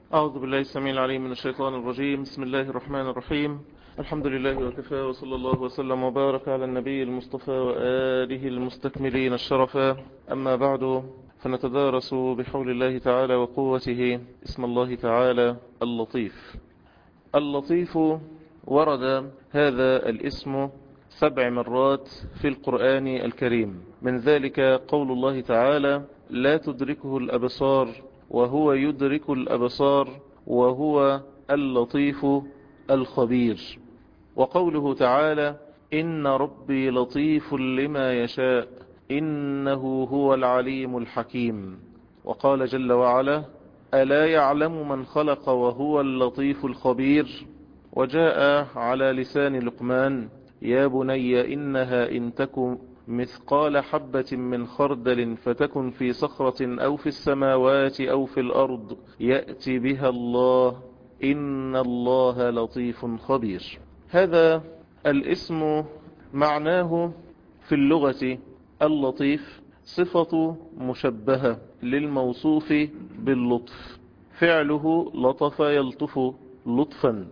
أعوذ بالله السميع العليم من الشيطان الرجيم. بسم الله الرحمن الرحيم. الحمد لله وكفى، وصلى الله وسلم وبارك على النبي المصطفى وآله المستكملين الشرفا. أما بعد، فنتدارس بحول الله تعالى وقوته اسم الله تعالى اللطيف. اللطيف ورد هذا الاسم 7 مرات في القرآن الكريم، من ذلك قول الله تعالى: لا تدركه الأبصار وهو يدرك الأبصار وهو اللطيف الخبير. وقوله تعالى: إن ربي لطيف لما يشاء إنه هو العليم الحكيم. وقال جل وعلا: ألا يعلم من خلق وهو اللطيف الخبير. وجاء على لسان لقمان: يا بني إنها إن تكن مثقال حبة من خردل فتكن في صخرة أو في السماوات أو في الأرض يأتي بها الله إن الله لطيف خبير. هذا الاسم معناه في اللغة اللطيف صفة مشبهة للموصوف باللطف، فعله لطف يلطف لطفا.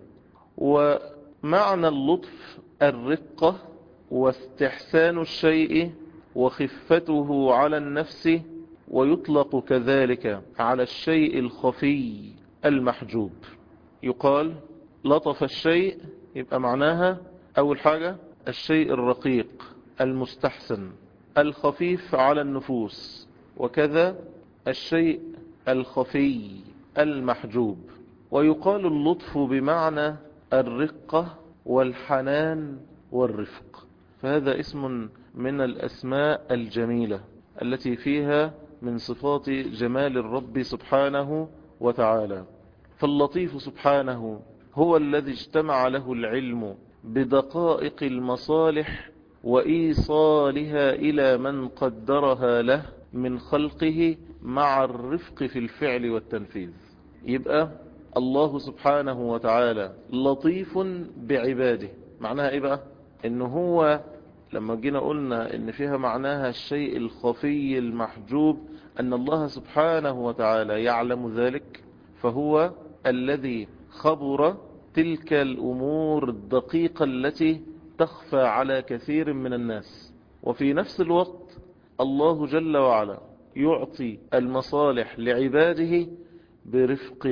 ومعنى اللطف الرقة واستحسان الشيء وخفته على النفس، ويطلق كذلك على الشيء الخفي المحجوب. يقال لطف الشيء، يبقى معناها أول حاجة الشيء الرقيق المستحسن الخفيف على النفوس، وكذا الشيء الخفي المحجوب. ويقال اللطف بمعنى الرقة والحنان والرفق. فهذا اسم من الأسماء الجميلة التي فيها من صفات جمال الرب سبحانه وتعالى. فاللطيف سبحانه هو الذي اجتمع له العلم بدقائق المصالح وإيصالها إلى من قدرها له من خلقه مع الرفق في الفعل والتنفيذ. يبقى الله سبحانه وتعالى لطيف بعباده. معناها ايه بقى؟ ان هو لما جينا قلنا ان فيها معناها الشيء الخفي المحجوب، ان الله سبحانه وتعالى يعلم ذلك، فهو الذي خبر تلك الامور الدقيقة التي تخفى على كثير من الناس. وفي نفس الوقت الله جل وعلا يعطي المصالح لعباده برفق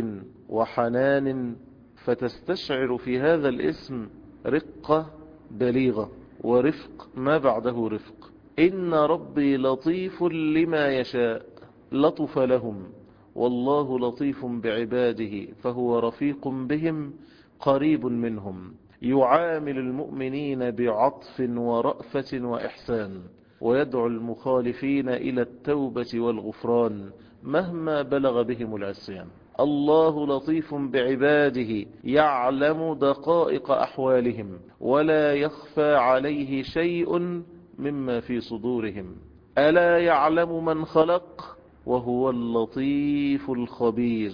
وحنان، فتستشعر في هذا الاسم رقة بليغة ورفق ما بعده رفق. إن ربي لطيف لما يشاء، لطف لهم، والله لطيف بعباده فهو رفيق بهم قريب منهم، يعامل المؤمنين بعطف ورأفة وإحسان، ويدعو المخالفين إلى التوبة والغفران مهما بلغ بهم العصيان. الله لطيف بعباده يعلم دقائق أحوالهم ولا يخفى عليه شيء مما في صدورهم. ألا يعلم من خلق وهو اللطيف الخبير.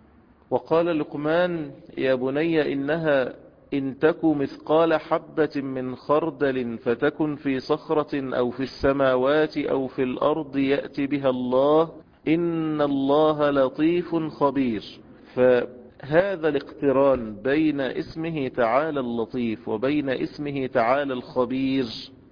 وقال لقمان: يا بني إنها إن تك مثقال حبة من خردل فتكن في صخرة أو في السماوات أو في الأرض يأتي بها الله إن الله لطيف خبير. فهذا الاقتران بين اسمه تعالى اللطيف وبين اسمه تعالى الخبير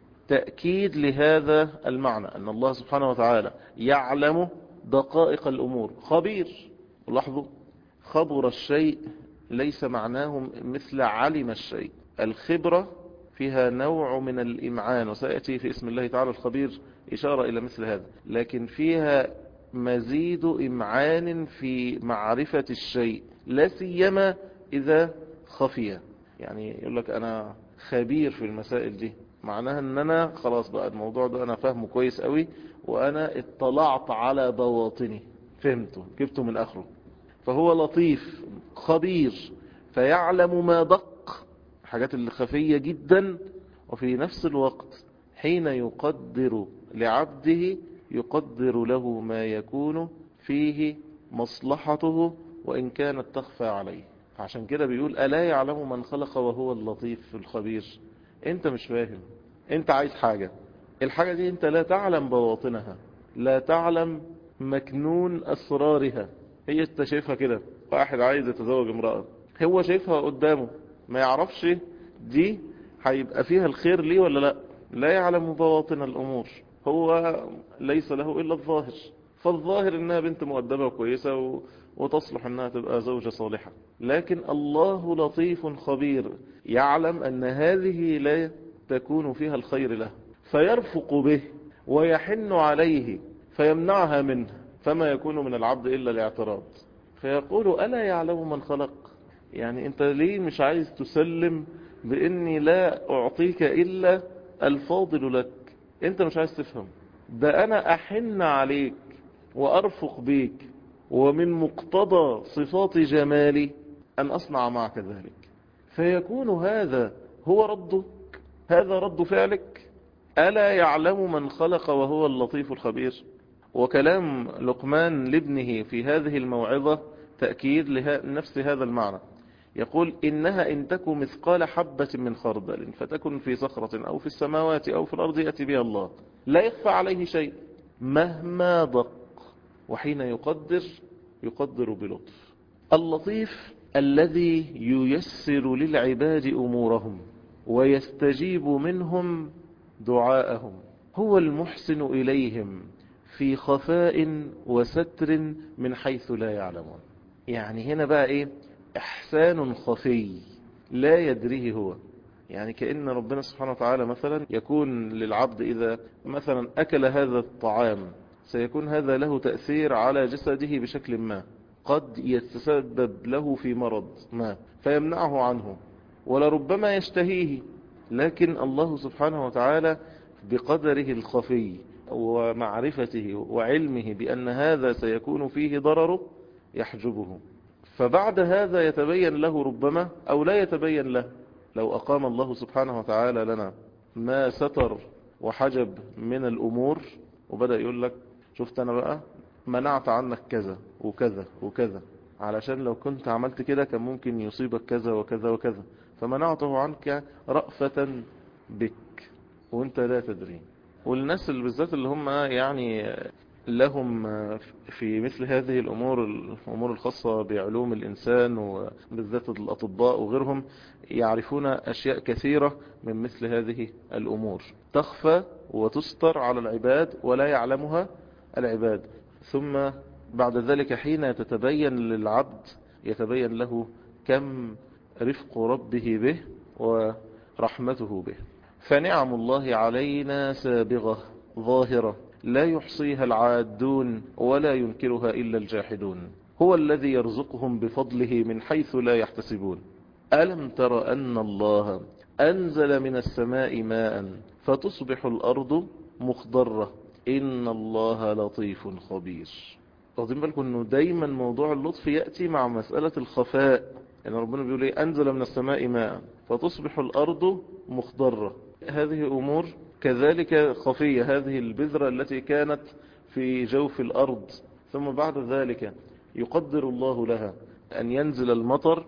تأكيد لهذا المعنى، أن الله سبحانه وتعالى يعلم دقائق الأمور. خبير، لاحظوا، خبر الشيء ليس معناه مثل علم الشيء. الخبرة فيها نوع من الإمعان، وسيأتي في اسم الله تعالى الخبير إشارة إلى مثل هذا، لكن فيها مزيد إمعان في معرفة الشيء، لا سيما إذا خفية. يعني يقول لك أنا خبير في المسائل دي، معناها أن أنا خلاص بقى الموضوع ده أنا فهمه كويس قوي، وأنا اطلعت على بواطني، فهمته، جبته من آخره. فهو لطيف خبير، فيعلم ما دق، حاجات اللي خفية جدا، وفي نفس الوقت حين يقدر لعبده يقدر له ما يكون فيه مصلحته وإن كانت تخفى عليه. عشان كده بيقول: ألا يعلم من خلق وهو اللطيف الخبير. انت مش فاهم، انت عايز حاجة، الحاجة دي انت لا تعلم بواطنها، لا تعلم مكنون أسرارها، هي انت شايفها كده، واحد عايز يتزوج امرأة، هو شايفها قدامه، ما يعرفش دي هيبقى فيها الخير ليه ولا لا، لا يعلم بواطن الأمور، هو ليس له إلا الظاهر، فالظاهر إنها بنت مؤدبة وكويسة وتصلح إنها تبقى زوجة صالحة، لكن الله لطيف خبير يعلم أن هذه لا تكون فيها الخير له، فيرفق به ويحن عليه فيمنعها منه، فما يكون من العبد إلا الاعتراض، فيقول ألا يعلم من خلق، يعني أنت ليه مش عايز تسلم بإني لا أعطيك إلا الفاضل لك، أنت مش عايز تفهم، ده أنا أحن عليك وأرفق بيك، ومن مقتضى صفات جمالي أن أصنع معك ذلك، فيكون هذا هو رده، هذا رد فعلك، ألا يعلم من خلق وهو اللطيف الخبير. وكلام لقمان لابنه في هذه الموعظة تأكيد لنفس هذا المعنى، يقول إنها إن تكن مثقال حبة من خردل فتكن في صخرة أو في السماوات أو في الأرض يأتي بها الله، لا يخفى عليه شيء مهما دق، وحين يقدر بلطف. اللطيف الذي ييسر للعباد أمورهم ويستجيب منهم دعاءهم، هو المحسن إليهم في خفاء وستر من حيث لا يعلمون. يعني هنا بقى ايه؟ احسان خفي لا يدريه هو، يعني كأن ربنا سبحانه وتعالى مثلا يكون للعبد إذا مثلا أكل هذا الطعام سيكون هذا له تأثير على جسده بشكل ما، قد يتسبب له في مرض ما فيمنعه عنه، ولربما يشتهيه، لكن الله سبحانه وتعالى بقدره الخفي ومعرفته وعلمه بأن هذا سيكون فيه ضرره يحجبه، فبعد هذا يتبين له ربما أو لا يتبين له. لو أقام الله سبحانه وتعالى لنا ما ستر وحجب من الأمور وبدأ يقول لك شفت أنا بقى منعت عنك كذا وكذا وكذا، علشان لو كنت عملت كده كان ممكن يصيبك كذا وكذا وكذا، فمنعته عنك رأفة بك وانت لا تدري. والناس اللي بالذات اللي هم يعني لهم في مثل هذه الأمور الخاصة بعلوم الإنسان وبالذات الأطباء وغيرهم يعرفون أشياء كثيرة من مثل هذه الأمور تخفى وتستر على العباد ولا يعلمها العباد، ثم بعد ذلك حين تتبين للعبد يتبين له كم رفق ربه به ورحمته به. فنعم الله علينا سابغة ظاهرة لا يحصيها العادون ولا ينكرها إلا الجاحدون، هو الذي يرزقهم بفضله من حيث لا يحتسبون. ألم تر أن الله أنزل من السماء ماء فتصبح الأرض مخضرة إن الله لطيف خبير. واخدين بالكم انه دايما موضوع اللطف يأتي مع مسألة الخفاء، يعني ربنا بيقول ايه؟ أنزل من السماء ماء فتصبح الأرض مخضرة، هذه أمور كذلك خفية، هذه البذرة التي كانت في جوف الأرض ثم بعد ذلك يقدر الله لها أن ينزل المطر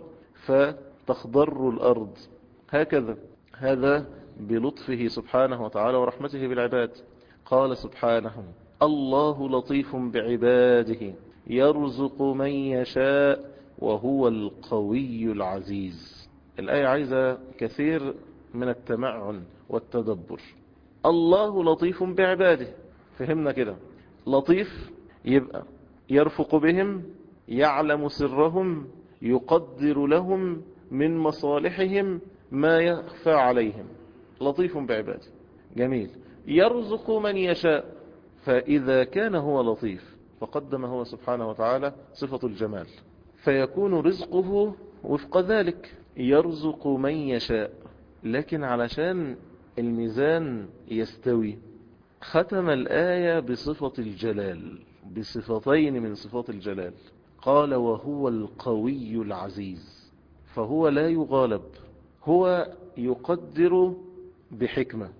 فتخضر الأرض، هكذا هذا بلطفه سبحانه وتعالى ورحمته بالعباد. قال سبحانه الله لطيف بعباده يرزق من يشاء وهو القوي العزيز. الآية عايزة كثير من التمعن والتدبر. الله لطيف بعباده، فهمنا كده، لطيف يبقى يرفق بهم، يعلم سرهم، يقدر لهم من مصالحهم ما يخفى عليهم، لطيف بعباده. جميل. يرزق من يشاء، فإذا كان هو لطيف فقدم هو سبحانه وتعالى صفة الجمال، فيكون رزقه وفق ذلك، يرزق من يشاء. لكن علشان الميزان يستوي ختم الآية بصفة الجلال، بصفتين من صفات الجلال، قال وهو القوي العزيز، فهو لا يغالب، هو يقدر بحكمة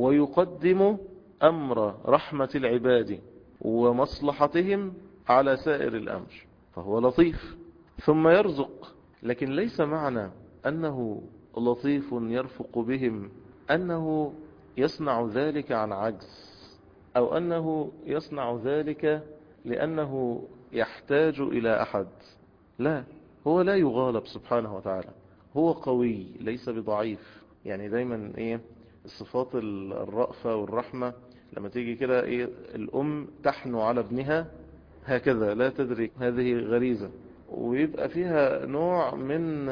ويقدم أمر رحمة العباد ومصلحتهم على سائر الأمر، فهو لطيف. ثم يرزق، لكن ليس معنى أنه لطيف يرفق بهم أنه يصنع ذلك عن عجز، أو أنه يصنع ذلك لأنه يحتاج إلى أحد. لا، هو لا يغالب سبحانه وتعالى، هو قوي ليس بضعيف. يعني دايما الصفات الرأفة والرحمة لما تيجي كده الأم تحنو على ابنها هكذا لا تدرك هذه غريزة، ويبقى فيها نوع من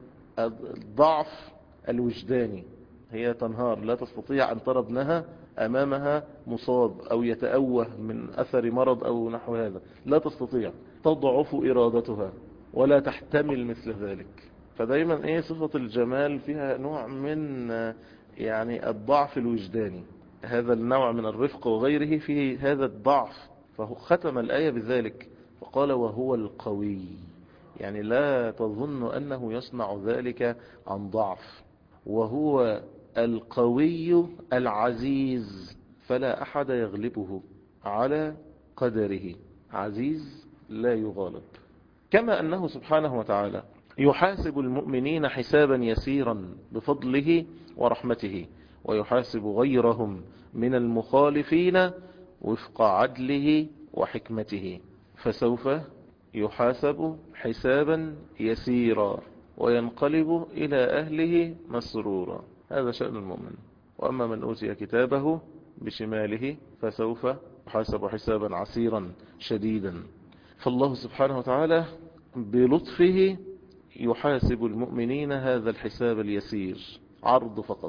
الضعف الوجداني. هي تنهار، لا تستطيع أن ترى ابنها أمامها مصاب أو يتأوه من أثر مرض أو نحو هذا، لا تستطيع، تضعف إرادتها ولا تحتمل مثل ذلك. فدايما صفة الجمال فيها نوع من يعني الضعف الوجداني. هذا النوع من الرفق وغيره فيه هذا الضعف، فهو ختم الآية بذلك فقال وهو القوي. يعني لا تظن أنه يصنع ذلك عن ضعف، وهو القوي العزيز فلا أحد يغلبه على قدره، عزيز لا يغالب. كما أنه سبحانه وتعالى يحاسب المؤمنين حسابا يسيرا بفضله ورحمته، ويحاسب غيرهم من المخالفين وفق عدله وحكمته، فسوف يحاسب حسابا يسيرا وينقلب إلى أهله مسرورا. هذا شأن المؤمن. وأما من أوتي كتابه بشماله فسوف يحاسب حسابا عسيرا شديدا. فالله سبحانه وتعالى بلطفه يحاسب المؤمنين هذا الحساب اليسير، عرض فقط.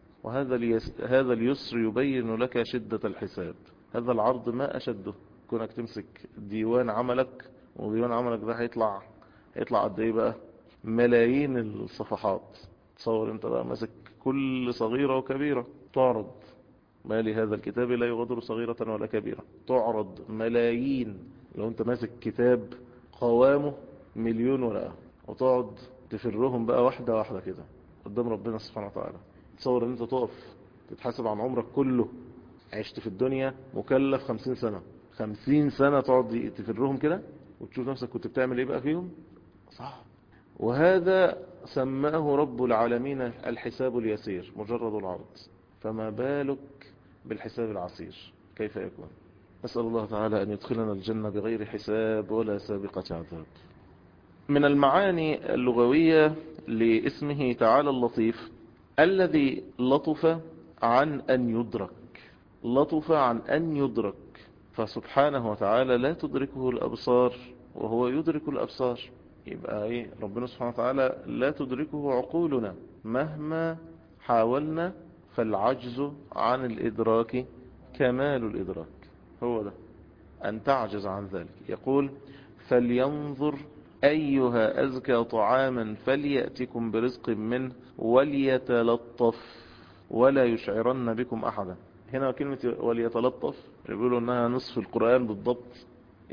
هذا اليسر يبين لك شدة الحساب. هذا العرض ما أشده. كونك تمسك ديوان عملك، وديوان عملك ده هيطلع قد ايه بقى؟ ملايين الصفحات. تصور انت بقى ماسك كل صغيرة وكبيرة تعرض. ما لهذا الكتاب لا يغادر صغيرة ولا كبيرة، تعرض ملايين. لو انت ماسك كتاب قوامه 1,000,000 ورقة وتقعد تفرهم بقى واحدة واحدة كده قدام ربنا سبحانه وتعالى. تصور ان انت تقف تتحاسب عن عمرك كله. عشت في الدنيا مكلف 50 سنة، 50 سنة تقعد تفرهم كده وتشوف نفسك كنت بتعمل ايه بقى فيهم. صح. وهذا سماه رب العالمين الحساب اليسير، مجرد العرض، فما بالك بالحساب العسير كيف يكون؟ نسأل الله تعالى أن يدخلنا الجنة بغير حساب ولا سابقة عذاب. من المعاني اللغوية لاسمه تعالى اللطيف الذي لطف عن أن يدرك، لطف عن أن يدرك. فسبحانه وتعالى لا تدركه الأبصار وهو يدرك الأبصار. يبقى ربنا سبحانه وتعالى لا تدركه عقولنا مهما حاولنا، فالعجز عن الإدراك كمال الإدراك. هو ده أن تعجز عن ذلك. يقول فلينظر أيها أزكى طعاما فليأتكم برزق منه وليتلطف ولا يشعرن بكم أحدا. هنا كلمة وليتلطف يقولوا أنها نصف القرآن بالضبط.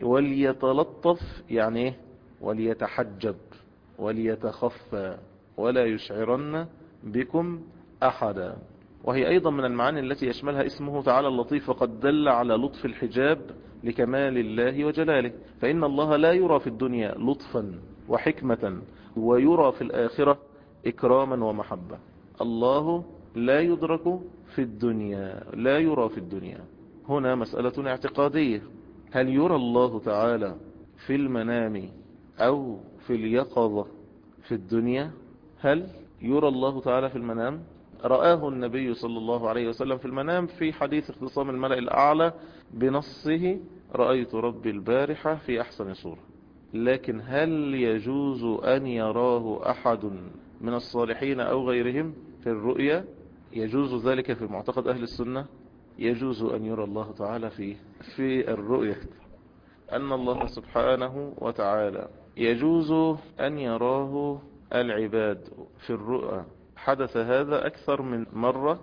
وليتلطف يعني وليتحجب وليتخفى ولا يشعرن بكم أحدا. وهي أيضا من المعاني التي يشملها اسمه تعالى اللطيف، وقد دل على لطف الحجاب لكمال الله وجلاله. فإن الله لا يرى في الدنيا لطفا وحكمة، ويرى في الآخرة إكراما ومحبة. الله لا يدرك في الدنيا، لا يرى في الدنيا. هنا مسألة اعتقادية. هل يرى الله تعالى في المنام أو في اليقظة في الدنيا؟ هل يرى الله تعالى في المنام؟ رآه النبي صلى الله عليه وسلم في المنام في حديث اختصام الملأ الأعلى بنصه رأيت ربي البارحة في أحسن صورة. لكن هل يجوز أن يراه أحد من الصالحين أو غيرهم في الرؤيا؟ يجوز ذلك في معتقد أهل السنة. يجوز أن يرى الله تعالى في الرؤيا، أن الله سبحانه وتعالى يجوز أن يراه العباد في الرؤى. حدث هذا أكثر من مرة،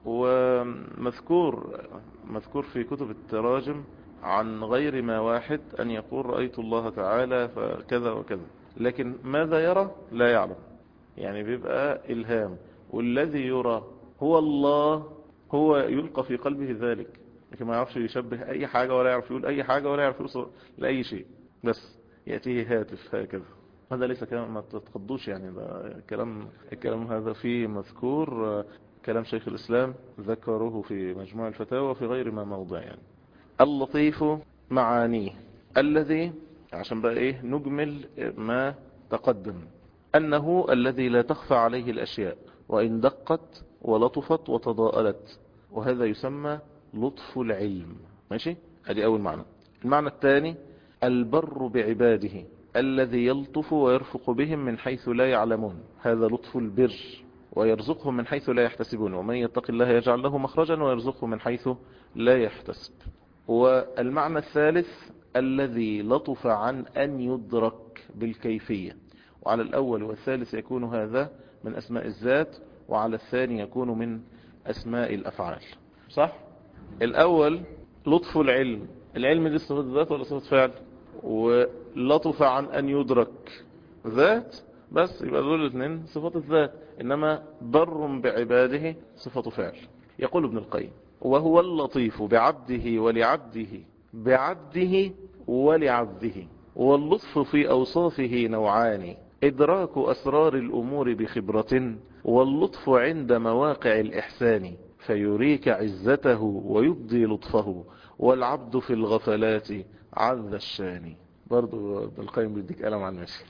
ومذكور في كتب التراجم عن غير ما واحد أن يقول رأيت الله تعالى فكذا وكذا. لكن ماذا يرى لا يعلم، يعني بيبقى إلهام. والذي يرى هو الله، هو يلقى في قلبه ذلك، لكن ما يعرفش يشبه أي حاجة ولا يعرف يقول أي حاجة ولا يعرف يوصل لأي شيء، بس يأتيه هاتف هكذا. هذا ليس كلام، ما تتخضوش يعني، ده الكلام هذا فيه مذكور كلام شيخ الإسلام ذكره في مجموع الفتاوى في غير ما موضع. يعني اللطيف معانيه الذي عشان بقى ايه نجمل ما تقدم. أنه الذي لا تخفى عليه الأشياء وإن دقت ولطفت وتضاءلت، وهذا يسمى لطف العلم. ماشي، ادي أول معنى. المعنى الثاني البر بعباده الذي يلطف ويرفق بهم من حيث لا يعلمون، هذا لطف البر، ويرزقهم من حيث لا يحتسبون، ومن يتق الله يجعل له مخرجا ويرزقه من حيث لا يحتسب. والمعنى الثالث الذي لطف عن أن يدرك بالكيفية، وعلى الأول والثالث يكون هذا من أسماء الذات، وعلى الثاني يكون من أسماء الأفعال. صح؟ الأول لطف العلم، العلم دي صفة ذات ولا صفة فعل؟ ولطف عن أن يدرك ذات، بس يبقى دول الاثنين صفات الذات، إنما بر بعباده صفة فعل. يقول ابن القيم وهو اللطيف بعبده ولعبده، بعبده ولعبده. واللطف في أوصافه نوعان: إدراك أسرار الأمور بخبرة، واللطف عند مواقع الإحسان، فيريك عزته ويبدي لطفه، والعبد في الغفلات عذ الشان. برضو ابن القيم بيديك قلم على المشي.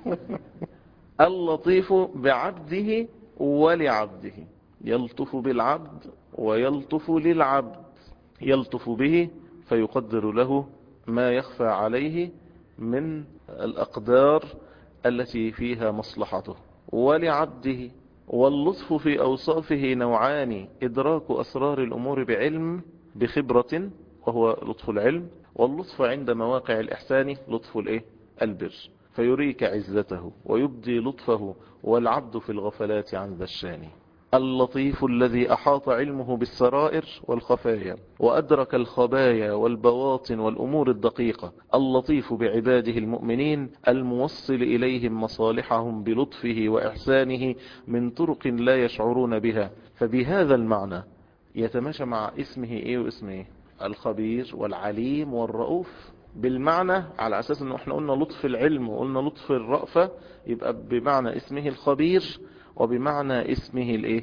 اللطيف بعبده ولعبده، يلطف بالعبد ويلطف للعبد، يلطف به فيقدر له ما يخفى عليه من الأقدار التي فيها مصلحته، ولعبده. واللطف في أوصافه نوعان: إدراك أسرار الأمور بعلم بخبرة، وهو لطف العلم، واللطف عند مواقع الإحسان لطف البر، فيريك عزته ويبدي لطفه، والعبد في الغفلات عن ذا الشان. اللطيف الذي أحاط علمه بالسرائر والخفايا، وأدرك الخبايا والبواطن والأمور الدقيقة. اللطيف بعباده المؤمنين الموصل إليهم مصالحهم بلطفه وإحسانه من طرق لا يشعرون بها. فبهذا المعنى يتماشى مع اسمه واسمه الخبير والعليم والرؤوف، بالمعنى على أساس أنه احنا قلنا لطف العلم وقلنا لطف الرأفة، يبقى بمعنى اسمه الخبير وبمعنى اسمه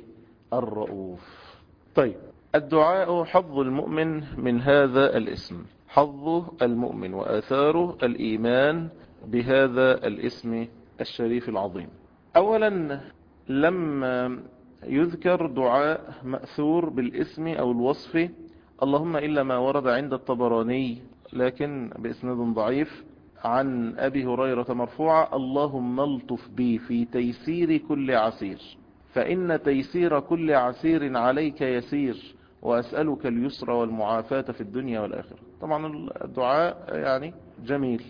الرؤوف. طيب، الدعاء حظ المؤمن من هذا الاسم، حظ المؤمن وآثاره الإيمان بهذا الاسم الشريف العظيم. أولا، لما يذكر دعاء مأثور بالاسم أو الوصف، اللهم إلا ما ورد عند الطبراني لكن بإسناد ضعيف عن أبي هريرة مرفوعة: اللهم الطف بي في تيسير كل عسير، فإن تيسير كل عسير عليك يسير، وأسألك اليسر والمعافاة في الدنيا والآخرة. طبعا الدعاء يعني جميل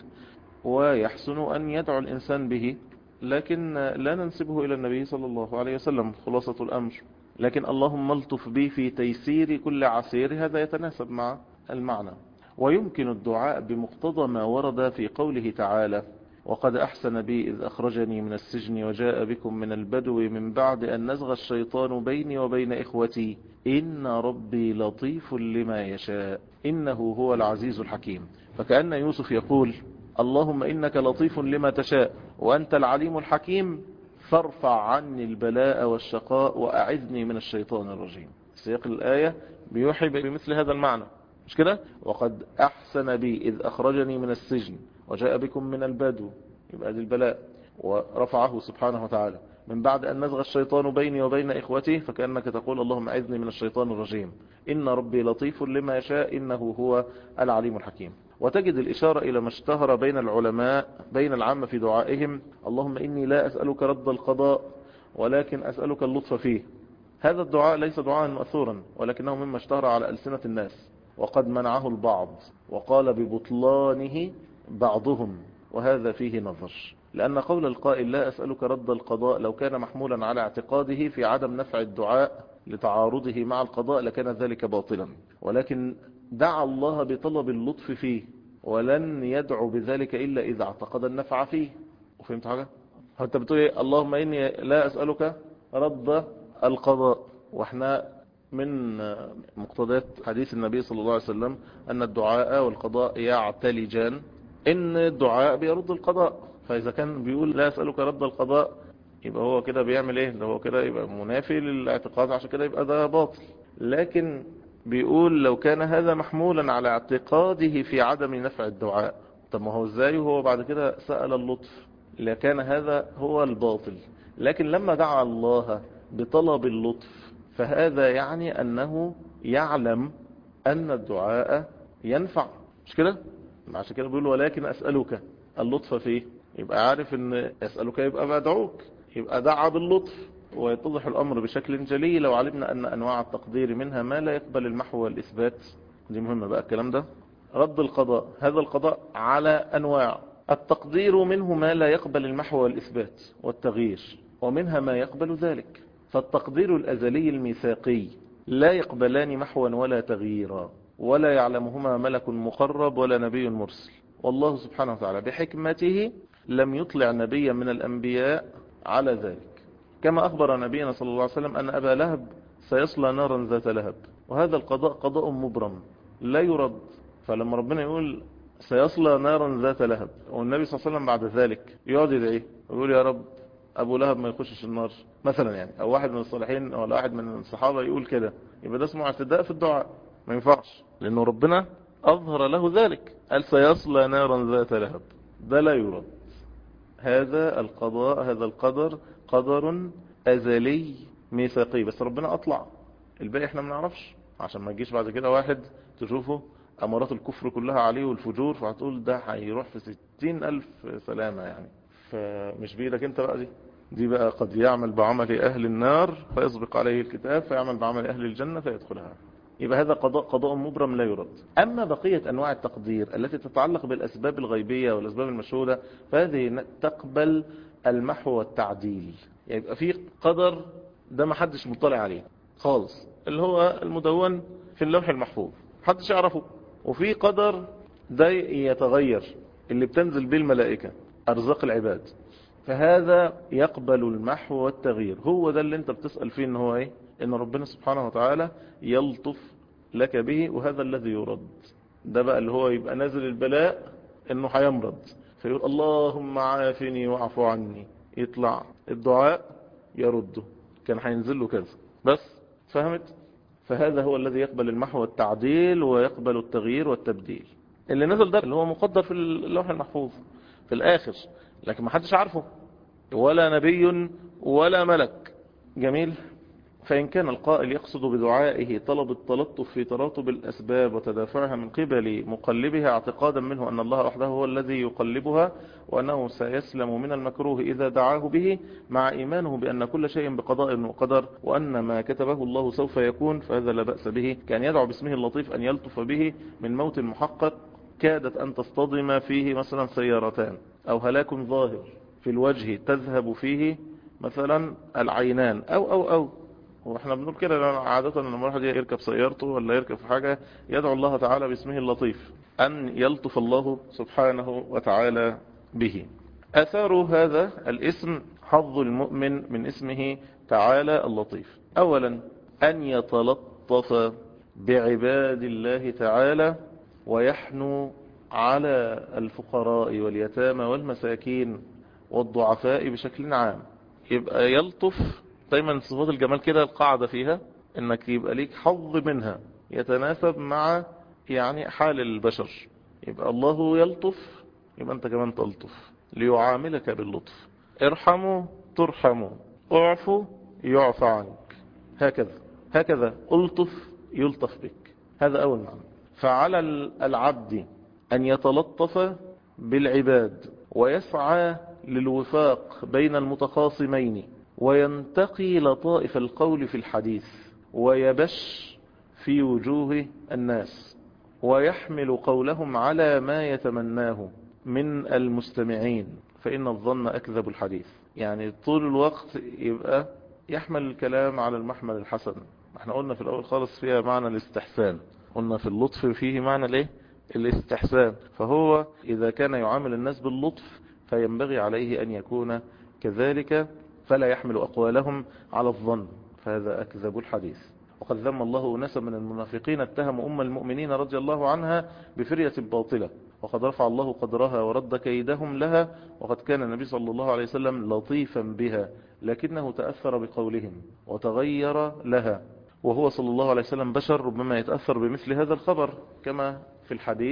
ويحسن أن يدعو الإنسان به، لكن لا ننسبه إلى النبي صلى الله عليه وسلم، خلاصة الأمر. لكن اللهم الطف بي في تيسير كل عسير هذا يتناسب مع المعنى. ويمكن الدعاء بمقتضى ما ورد في قوله تعالى: وقد أحسن بي إذ أخرجني من السجن وجاء بكم من البدو من بعد أن نزغ الشيطان بيني وبين إخوتي إن ربي لطيف لما يشاء إنه هو العزيز الحكيم. فكأن يوسف يقول: اللهم إنك لطيف لما تشاء وأنت العليم الحكيم، فارفع عني البلاء والشقاء وأعذني من الشيطان الرجيم. سياق الآية بيوحي بمثل هذا المعنى، مش كده؟ وقد أحسن بي إذ أخرجني من السجن وجاء بكم من البدو، يبقى دي البلاء، ورفعه سبحانه وتعالى من بعد أن نزغ الشيطان بيني وبين إخوتي، فكأنك تقول اللهم أعذني من الشيطان الرجيم، إن ربي لطيف لما يشاء إنه هو العليم الحكيم. وتجد الإشارة إلى ما اشتهر بين العلماء بين العامة في دعائهم: اللهم إني لا أسألك رد القضاء ولكن أسألك اللطف فيه. هذا الدعاء ليس دعاء مأثورا، ولكنه مما اشتهر على ألسنة الناس، وقد منعه البعض وقال ببطلانه بعضهم، وهذا فيه نظر، لأن قول القائل لا أسألك رد القضاء لو كان محمولا على اعتقاده في عدم نفع الدعاء لتعارضه مع القضاء لكان ذلك باطلا، ولكن دعا الله بطلب اللطف فيه، ولن يدعو بذلك إلا إذا اعتقد النفع فيه. وفهمت حاجة؟ انت بتقول ايه؟ اللهم إني لا أسألك رد القضاء، واحنا من مقتضيات حديث النبي صلى الله عليه وسلم أن الدعاء والقضاء يعتلجان، إن الدعاء بيرد القضاء، فإذا كان بيقول لا أسألك رد القضاء يبقى هو كده بيعمل ايه؟ ده هو كده يبقى منافي للاعتقاد، عشان كده يبقى ده باطل. لكن بيقول لو كان هذا محمولا على اعتقاده في عدم نفع الدعاء طب ما هو ازاي وهو بعد كده سأل اللطف؟ لكان هذا هو الباطل. لكن لما دعا الله بطلب اللطف فهذا يعني أنه يعلم أن الدعاء ينفع، مش كده؟ عشان كده بيقول ولكن أسألك اللطف فيه، يبقى عارف أن أسألك يبقى بدعوك، يبقى دعا باللطف. ويتضح الأمر بشكل جلي لو علمنا أن أنواع التقدير منها ما لا يقبل المحو والإثبات. دي مهمة بقى الكلام ده. رد القضاء، هذا القضاء على أنواع. التقدير منه ما لا يقبل المحو والإثبات والتغيير، ومنها ما يقبل ذلك. فالتقدير الأزلي الميثاقي لا يقبلان محوا ولا تغييرا، ولا يعلمهما ملك مقرب ولا نبي مرسل. والله سبحانه وتعالى بحكمته لم يطلع نبيا من الأنبياء على ذلك، كما أخبر نبينا صلى الله عليه وسلم أن أبا لهب سيصلى نارا ذات لهب، وهذا القضاء قضاء مبرم لا يرد. فلما ربنا يقول سيصلى نارا ذات لهب، والنبي صلى الله عليه وسلم بعد ذلك يقعد يدعي ويقول يا رب أبو لهب ما يخشش النار مثلا يعني، أو واحد من الصالحين أو واحد من الصحابة يقول كده، يبقى ده اسمه اعتداء في الدعاء، ما ينفعش، لأنه ربنا أظهر له ذلك، قال سيصلى نارا ذات لهب، ده لا يرد. هذا القضاء، هذا القدر قدر أزلي ميثاقي، بس ربنا أطلع، الباقي احنا ما نعرفش، عشان ما يجيش بعد كده واحد تشوفه أمارات الكفر كلها عليه والفجور، فهتقول ده هيروح في 60,000 سلامة يعني. فمش بإيدك انت بقى، دي بقى قد يعمل بعمل أهل النار فيسبق عليه الكتاب، فيعمل بعمل أهل الجنة فيدخلها. يبقى هذا قضاء مبرم لا يرد. أما بقية أنواع التقدير التي تتعلق بالأسباب الغيبية والأسباب المشهودة فهذه تقبل المحو والتعديل. يبقى في قدر ده ما حدش مطلع عليه خالص، اللي هو المدون في اللوح المحفوظ، محدش يعرفه. وفي قدر ده يتغير، اللي بتنزل به الملائكة أرزاق العباد، فهذا يقبل المحو والتغيير. هو ده اللي انت بتسأل فيه ان هو ايه، ان ربنا سبحانه وتعالى يلطف لك به، وهذا الذي يرد. ده بقى اللي هو يبقى نازل البلاء انه هيمرض فيقول اللهم عافني واعف عني، يطلع الدعاء يرده، كان هينزل له كذا بس. فهمت؟ فهذا هو الذي يقبل المحو والتعديل ويقبل التغيير والتبديل. اللي نزل ده اللي هو مقدر في اللوح المحفوظ في الاخر، لكن ما حدش عارفه، ولا نبي ولا ملك. جميل. فإن كان القائل يقصد بدعائه طلب التلطف في تراتب الأسباب وتدافعها من قبل مقلبها، اعتقادا منه أن الله وحده هو الذي يقلبها، وأنه سيسلم من المكروه إذا دعاه به، مع إيمانه بأن كل شيء بقضاء وقدر، وأن ما كتبه الله سوف يكون، فهذا لا بأس به. كان يدعو باسمه اللطيف أن يلطف به من موت محقق كادت أن تصطدم فيه مثلا سيارتان، أو هلاك ظاهر في الوجه تذهب فيه مثلا العينان، أو واحنا بنقول كده عادة لما الواحد يركب سيارته ولا يركب في حاجة يدعو الله تعالى باسمه اللطيف أن يلطف الله سبحانه وتعالى به. أثار هذا الاسم حظ المؤمن من اسمه تعالى اللطيف. أولا أن يتلطف بعباد الله تعالى ويحنو على الفقراء واليتامى والمساكين والضعفاء بشكل عام. يبقى يلطف دايما صفات الجمال كده القاعدة فيها انك يبقى ليك حظ منها يتناسب مع يعني حال البشر. يبقى الله يلطف، يبقى انت كمان تلطف ليعاملك باللطف. ارحموا ترحموا، اعفوا يعفى عنك، هكذا الطف يلطف بك. هذا اول معنى. فعلى العبد ان يتلطف بالعباد ويسعى للوفاق بين المتخاصمين، وينتقي لطائف القول في الحديث، ويبش في وجوه الناس، ويحمل قولهم على ما يتمناه من المستمعين، فإن الظن أكذب الحديث. يعني طول الوقت يبقى يحمل الكلام على المحمل الحسن. احنا قلنا في الأول خالص فيها معنى الاستحسان، قلنا في اللطف فيه معنى الايه، الاستحسان. فهو إذا كان يعامل الناس باللطف فينبغي عليه أن يكون كذلك، فلا يحمل أقوالهم على الظن، فهذا أكذب الحديث. وقد ذم الله أناسا من المنافقين اتهموا أم المؤمنين رضي الله عنها بفرية باطلة، وقد رفع الله قدرها ورد كيدهم لها، وقد كان النبي صلى الله عليه وسلم لطيفا بها، لكنه تأثر بقولهم وتغير لها، وهو صلى الله عليه وسلم بشر ربما يتأثر بمثل هذا الخبر، كما في الحديث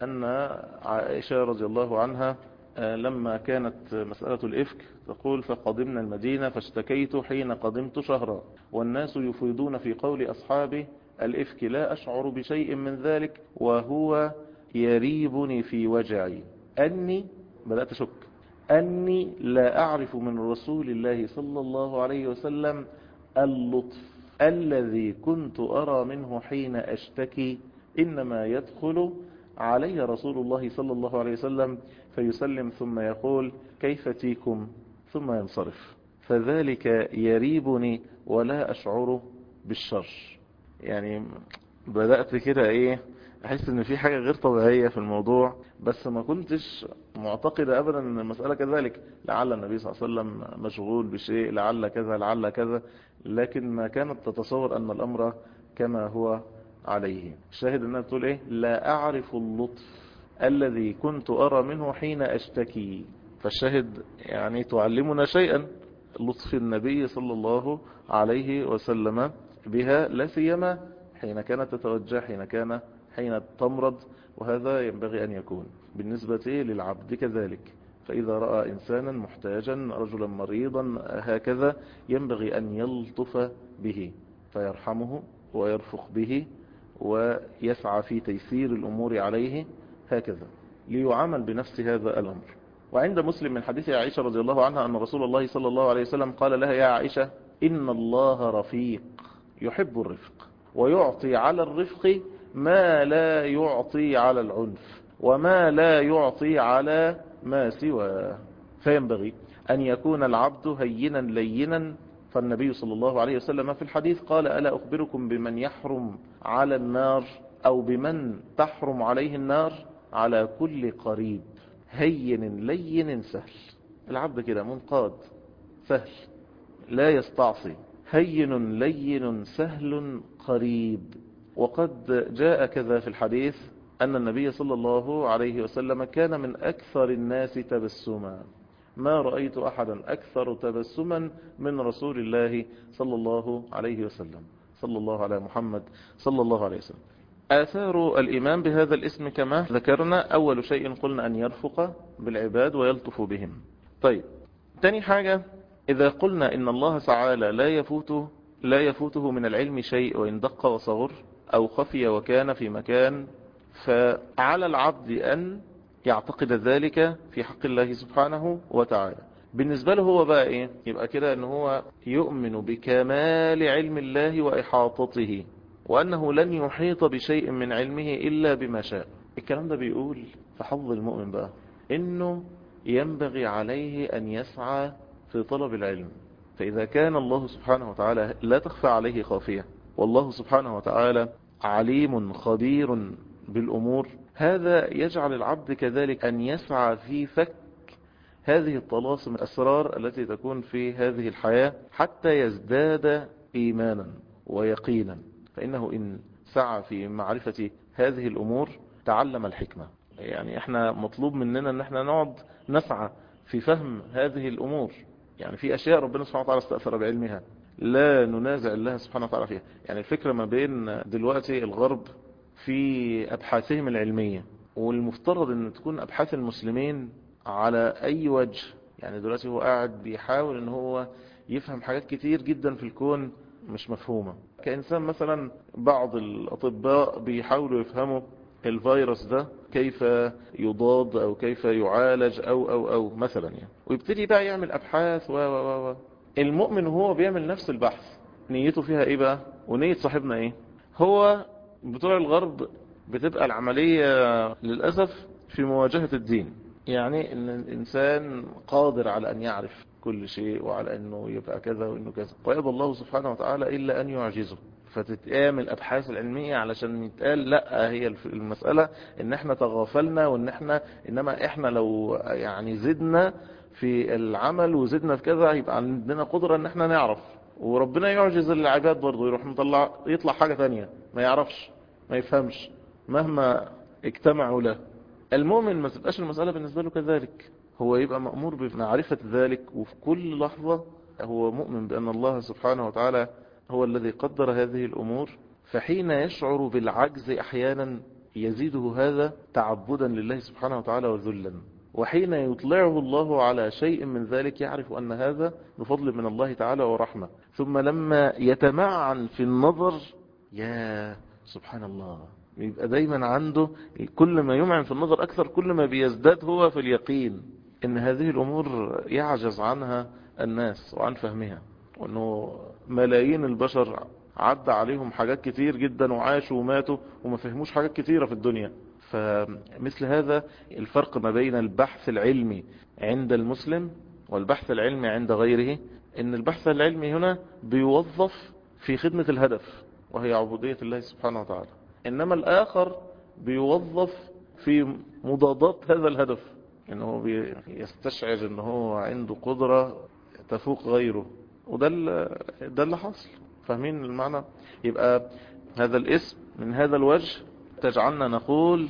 أن عائشة رضي الله عنها لما كانت مسألة الإفك تقول فقدمنا المدينة فاشتكيت حين قدمت شهرا والناس يفيدون في قول أصحاب الإفك لا أشعر بشيء من ذلك وهو يريبني في وجعي أني بدأت أشك أني لا أعرف من رسول الله صلى الله عليه وسلم اللطف الذي كنت أرى منه حين أشتكي، إنما يدخل علي رسول الله صلى الله عليه وسلم فيسلم ثم يقول كيف تيكم ثم ينصرف، فذلك يريبني ولا أشعر بالشر. يعني بدأت كده أحس ان في حاجة غير طبيعية في الموضوع، بس ما كنتش معتقد ابدا ان المسألة كذلك، لعل النبي صلى الله عليه وسلم مشغول بشيء، لعل كذا لعل كذا، لكن ما كانت تتصور ان الامر كما هو عليه. الشاهد انها تقول لا اعرف اللطف الذي كنت ارى منه حين اشتكي، فالشاهد يعني تعلمنا شيئا، لطف النبي صلى الله عليه وسلم بها، لا سيما حين كانت تتوجه، حين تمرض، وهذا ينبغي أن يكون بالنسبة للعبد كذلك. فإذا رأى إنسانا محتاجا رجلا مريضا هكذا ينبغي أن يلطف به فيرحمه ويرفق به ويسعى في تيسير الأمور عليه هكذا ليعامل بنفس هذا الأمر. وعند مسلم من حديث عائشة رضي الله عنها أن رسول الله صلى الله عليه وسلم قال لها يا عائشة إن الله رفيق يحب الرفق ويعطي على الرفق ما لا يعطي على العنف وما لا يعطي على ما سواه، فينبغي أن يكون العبد هينا لينا. فالنبي صلى الله عليه وسلم في الحديث قال ألا أخبركم بمن يحرم على النار أو بمن تحرم عليه النار؟ على كل قريب هين لين سهل. العبد كده منقاد سهل لا يستعصي، هين لين سهل قريب. وقد جاء كذا في الحديث أن النبي صلى الله عليه وسلم كان من أكثر الناس تبسما، ما رأيت أحدا أكثر تبسما من رسول الله صلى الله عليه وسلم، صلى الله على محمد صلى الله عليه وسلم. آثار الإيمان بهذا الاسم كما ذكرنا، أول شيء قلنا أن يرفق بالعباد ويلطف بهم. طيب، تاني حاجة، إذا قلنا إن الله تعالى لا يفوته من العلم شيء وإن دق وصغر أو خفي وكان في مكان، فعلى العبد أن يعتقد ذلك في حق الله سبحانه وتعالى. بالنسبة له هو بقى يبقى كده أنه هو يؤمن بكمال علم الله وإحاطته، وأنه لن يحيط بشيء من علمه إلا بما شاء. الكلام ده بيقول في حظ المؤمن بقى إنه ينبغي عليه أن يسعى في طلب العلم. فإذا كان الله سبحانه وتعالى لا تخفى عليه خافية، والله سبحانه وتعالى عليم خبير بالأمور، هذا يجعل العبد كذلك أن يسعى في فك هذه الطلاسم الأسرار التي تكون في هذه الحياة حتى يزداد إيمانا ويقينا. فإنه إن سعى في معرفة هذه الأمور تعلم الحكمة. يعني احنا مطلوب مننا ان احنا نقعد نسعى في فهم هذه الأمور. يعني في أشياء ربنا سبحانه وتعالى استأثر بعلمها لا ننازع الله سبحانه وتعالى فيها. يعني الفكرة ما بين دلوقتي الغرب في أبحاثهم العلمية، والمفترض أن تكون أبحاث المسلمين على أي وجه. يعني دلوقتي هو قاعد بيحاول أن هو يفهم حاجات كتير جدا في الكون مش مفهومة. كإنسان مثلا بعض الأطباء بيحاولوا يفهموا الفيروس ده كيف يضاد أو كيف يعالج أو مثلا ويبتدي بقى يعمل أبحاث المؤمن هو بيعمل نفس البحث نيته فيها ايه بقى، ونية صاحبنا ايه؟ هو بتوع الغرب بتبقى العملية للأسف في مواجهة الدين. يعني ان الانسان قادر على ان يعرف كل شيء وعلى انه يبقى كذا وانه كذا، ويأبى الله سبحانه وتعالى الا ان يعجزه. فتتعمل الابحاث العلمية علشان يتقال لا، هي المسألة ان احنا تغافلنا، وان احنا لو يعني زدنا في العمل وزدنا في كذا يبقى عندنا قدرة ان احنا نعرف، وربنا يعجز العباد برضه، يروح يطلع حاجة تانية ما يعرفش ما يفهمش مهما اجتمعوا له. المؤمن ما تبقاش المسألة بالنسبة له كذلك، هو يبقى مأمور بمعرفة ذلك، وفي كل لحظة هو مؤمن بأن الله سبحانه وتعالى هو الذي قدر هذه الأمور. فحين يشعر بالعجز أحيانا يزيده هذا تعبدا لله سبحانه وتعالى وذلا. وحين يطلعه الله على شيء من ذلك يعرف أن هذا بفضل من الله تعالى ورحمة. ثم لما يتمعن في النظر، يا سبحان الله، يبقى دايما عنده كل ما يمعن في النظر أكثر كل ما بيزداد هو في اليقين إن هذه الأمور يعجز عنها الناس وعن فهمها، وأنه ملايين البشر عدى عليهم حاجات كتير جدا وعاشوا وماتوا وما فهموش حاجات كتيرة في الدنيا. فمثل هذا الفرق ما بين البحث العلمي عند المسلم والبحث العلمي عند غيره، ان البحث العلمي هنا بيوظف في خدمة الهدف وهي عبودية الله سبحانه وتعالى، انما الاخر بيوظف في مضادات هذا الهدف، انه يستشعر ان هو عنده قدرة تفوق غيره. وده اللي حصل. فاهمين المعنى؟ يبقى هذا الاسم من هذا الوجه تجعلنا نقول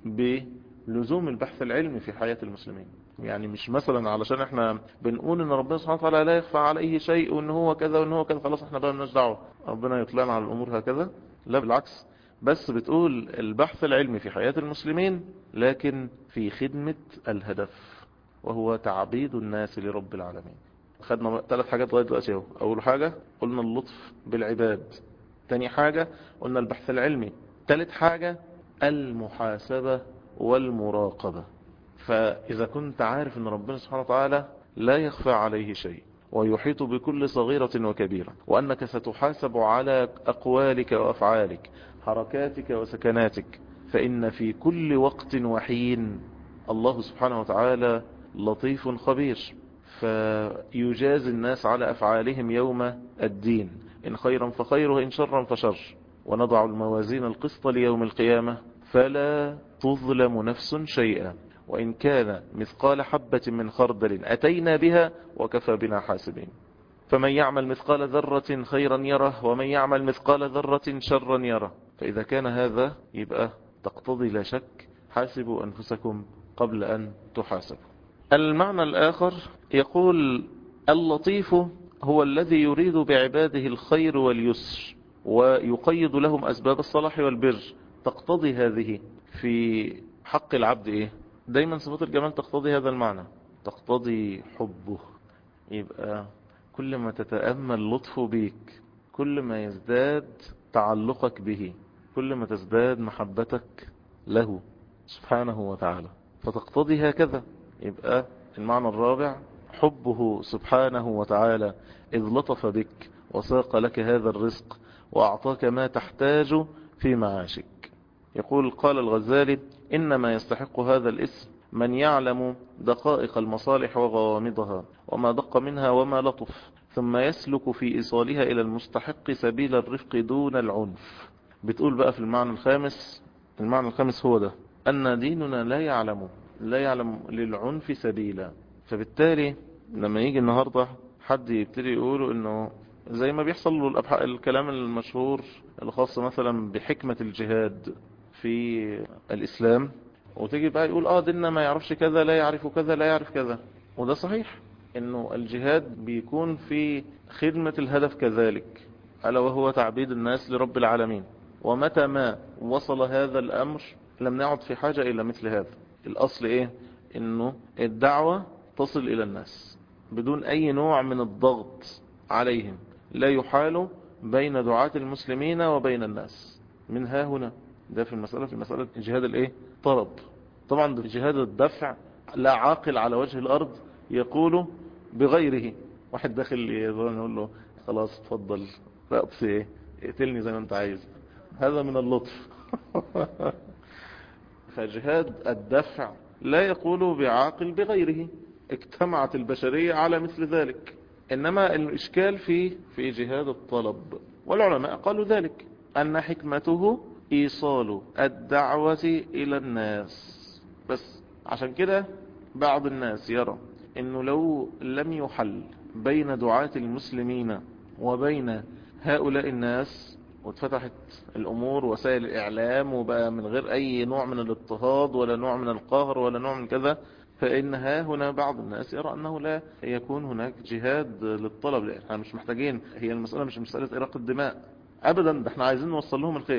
بلزوم البحث العلمي في حياة المسلمين. يعني مش مثلا علشان احنا بنقول ان ربنا سبحانه وتعالى لا يخفى عليه شيء وان هو كذا وان هو كذا خلاص احنا بقى مالناش دعوه ربنا يطلعنا على الامور هكذا. لا بالعكس، بس بتقول البحث العلمي في حياة المسلمين لكن في خدمة الهدف وهو تعبيد الناس لرب العالمين. خدنا 3 حاجات لغايه دلوقتي اهو. اول حاجة قلنا اللطف بالعباد، تاني حاجة قلنا البحث العلمي، تالت حاجة المحاسبة والمراقبة. فإذا كنت عارف أن ربنا سبحانه وتعالى لا يخفى عليه شيء ويحيط بكل صغيرة وكبيرة، وأنك ستحاسب على أقوالك وأفعالك حركاتك وسكناتك، فإن في كل وقت وحين الله سبحانه وتعالى لطيف خبير، فيجازي الناس على أفعالهم يوم الدين، إن خيرا فخير وإن شرا فشر، ونضع الموازين القسط ليوم القيامة فلا تظلم نفس شيئا وإن كان مثقال حبة من خردل أتينا بها وكفى بنا حاسبين. فمن يعمل مثقال ذرة خيرا يره ومن يعمل مثقال ذرة شرا يره. فإذا كان هذا يبقى تقتضي لا شك حاسبوا أنفسكم قبل أن تحاسبوا. المعنى الآخر يقول اللطيف هو الذي يريد بعباده الخير واليسر ويقيد لهم أسباب الصلاح والبر. تقتضي هذه في حق العبد إيه؟ دايما صفات الجمال تقتضي هذا المعنى، تقتضي حبه. يبقى كل ما تتأمل لطفه بيك كل ما يزداد تعلقك به، كل ما تزداد محبتك له سبحانه وتعالى، فتقتضي هكذا. يبقى المعنى الرابع حبه سبحانه وتعالى إذ لطف بك وساق لك هذا الرزق وأعطاك ما تحتاج في معاشك. يقول قال الغزالي إنما يستحق هذا الاسم من يعلم دقائق المصالح وغوامضها وما دق منها وما لطف، ثم يسلك في إيصالها إلى المستحق سبيل الرفق دون العنف. بتقول بقى في المعنى الخامس، المعنى الخامس هو ده، أن ديننا لا يعلم للعنف سبيلا. فبالتالي لما يجي النهاردة حد يبتدي يقول إنه زي ما بيحصل له الكلام المشهور الخاص مثلا بحكمة الجهاد في الإسلام، وتيجي بقى يقول ديننا ما يعرفش كذا، لا يعرف كذا، لا يعرف كذا. وده صحيح انه الجهاد بيكون في خدمة الهدف كذلك، ألا وهو تعبيد الناس لرب العالمين. ومتى ما وصل هذا الأمر لم نعد في حاجة إلى مثل هذا. الأصل إيه؟ إنه الدعوة تصل إلى الناس بدون أي نوع من الضغط عليهم، لا يحال بين دعاة المسلمين وبين الناس. من ها هنا ده في المسألة جهاد الإيه؟ طلب. طبعا جهاد الدفع لا عاقل على وجه الأرض يقول بغيره. واحد داخل يقول له خلاص اتفضل رأس ايه اقتلني زي ما انت عايز، هذا من اللطف. فجهاد الدفع لا يقول بعاقل بغيره، اجتمعت البشرية على مثل ذلك. انما الاشكال في جهاد الطلب، والعلماء قالوا ذلك ان حكمته ايصال الدعوة الى الناس بس. عشان كده بعض الناس يرى انه لو لم يحل بين دعاة المسلمين وبين هؤلاء الناس واتفتحت الامور وسائل الاعلام وبقى من غير اي نوع من الاضطهاد ولا نوع من القهر ولا نوع من كذا، فإن هنا بعض الناس يرى أنه لا يكون هناك جهاد للطلب. لأن احنا مش محتاجين، هي المسألة مش مسألة إراقة الدماء أبدا، ده احنا عايزين نوصل لهم الخير.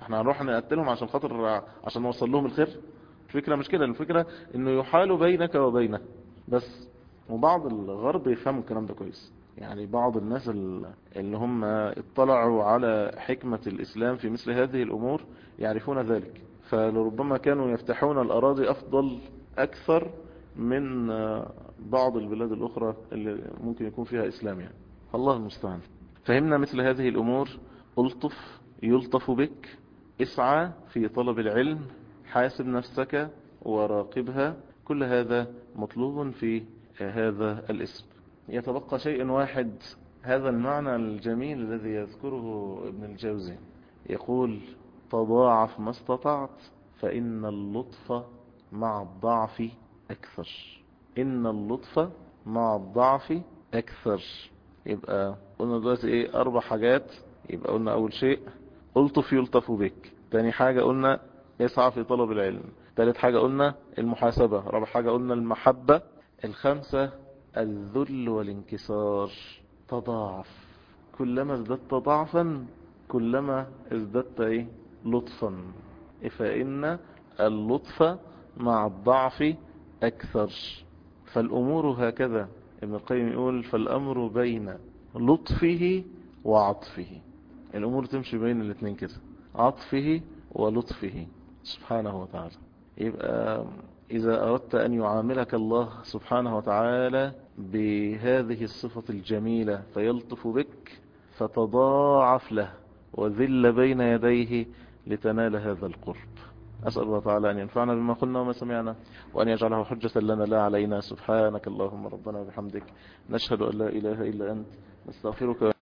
احنا هنروح نقتلهم عشان خاطر عشان نوصل لهم الخير؟ الفكرة مش كده، الفكرة انه يحال بينك وبينه بس. وبعض الغرب يفهموا الكلام ده كويس، يعني بعض الناس اللي هم اطلعوا على حكمة الإسلام في مثل هذه الأمور يعرفون ذلك، فلربما كانوا يفتحون الأراضي أفضل أكثر من بعض البلاد الأخرى اللي ممكن يكون فيها إسلام يعني. الله المستعان. فهمنا مثل هذه الأمور. ألطف يلطف بك، اسعى في طلب العلم، حاسب نفسك وراقبها، كل هذا مطلوب في هذا الاسم. يتبقى شيء واحد، هذا المعنى الجميل الذي يذكره ابن الجوزي، يقول: تضاعف ما استطعت فإن اللطف مع الضعف أكثر. إن اللطف مع الضعف أكثر. يبقى قلنا دلوقتي ايه؟ 4 حاجات. يبقى قلنا أول شيء ألطف يلطف بك، تاني حاجة قلنا يسعى في طلب العلم، تالت حاجة قلنا المحاسبة، رابع حاجة قلنا المحبة، الخامسة الذل والانكسار. تضاعف، كلما ازددت ضعفا كلما ازددت ايه؟ لطفا. فإن اللطف مع الضعف أكثر. فالأمور هكذا. ابن القيم يقول: فالأمر بين لطفه وعطفه. الأمور تمشي بين الاثنين كده، عطفه ولطفه سبحانه وتعالى. يبقى إذا أردت أن يعاملك الله سبحانه وتعالى بهذه الصفة الجميلة فيلطف بك، فتضاعف له وذل بين يديه لتنال هذا القرب. أسأل الله تعالى أن ينفعنا بما قلنا وما سمعنا، وأن يجعله حجة لنا لا علينا. سبحانك اللهم ربنا وبحمدك، نشهد أن لا إله إلا أنت، نستغفرك